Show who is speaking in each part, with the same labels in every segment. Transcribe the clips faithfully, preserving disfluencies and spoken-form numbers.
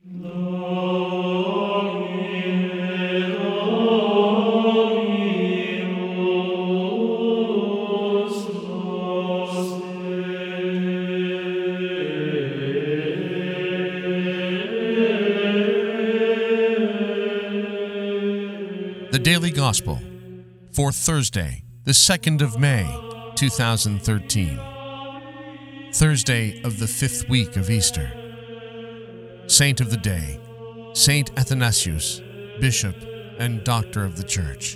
Speaker 1: The Daily Gospel for Thursday, the second of May, two thousand thirteen. Thursday of the fifth week of Easter. Saint of the Day, Saint Athanasius, Bishop and Doctor of the Church.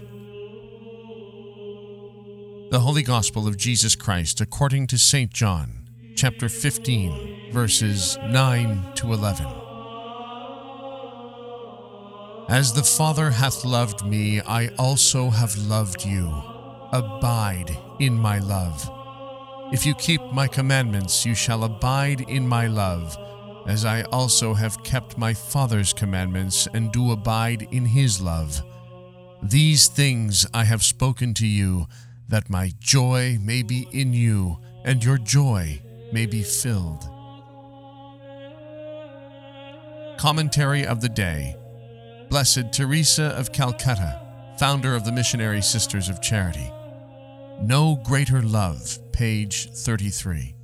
Speaker 1: The Holy Gospel of Jesus Christ according to Saint John, chapter fifteen, verses nine to eleven. As the Father hath loved me, I also have loved you. Abide in my love. If you keep my commandments, you shall abide in my love, as I also have kept my Father's commandments and do abide in his love. These things I have spoken to you, that my joy may be in you, and your joy may be filled. Commentary of the Day. Blessed Teresa of Calcutta, founder of the Missionary Sisters of Charity. No greater love, page thirty-three.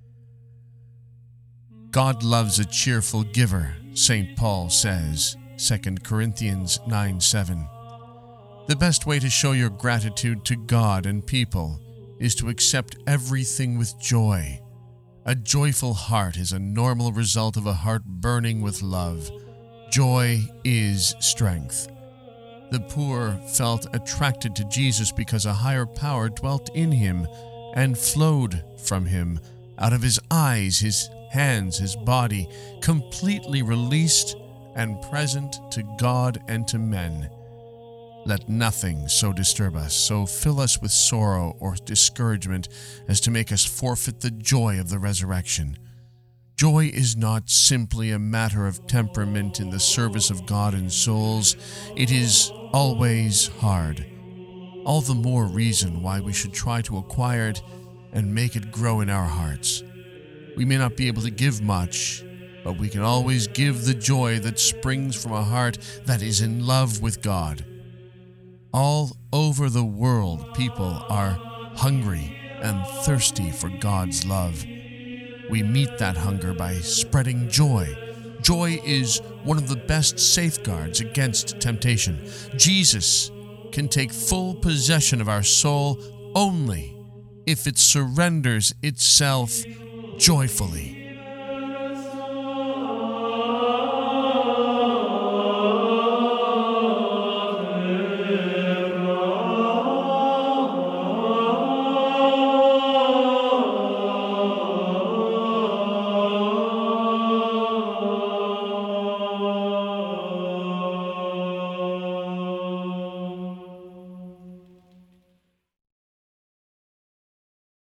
Speaker 1: God loves a cheerful giver, Saint Paul says, Second Corinthians nine seven. The best way to show your gratitude to God and people is to accept everything with joy. A joyful heart is a normal result of a heart burning with love. Joy is strength. The poor felt attracted to Jesus because a higher power dwelt in him and flowed from him, out of his eyes, his hands, his body, completely released and present to God and to men. Let nothing so disturb us, so fill us with sorrow or discouragement as to make us forfeit the joy of the resurrection. Joy is not simply a matter of temperament in the service of God and souls. It is always hard. All the more reason why we should try to acquire it and make it grow in our hearts. We may not be able to give much, but we can always give the joy that springs from a heart that is in love with God. All over the world, people are hungry and thirsty for God's love. We meet that hunger by spreading joy. Joy is one of the best safeguards against temptation. Jesus can take full possession of our soul only if it surrenders itself joyfully.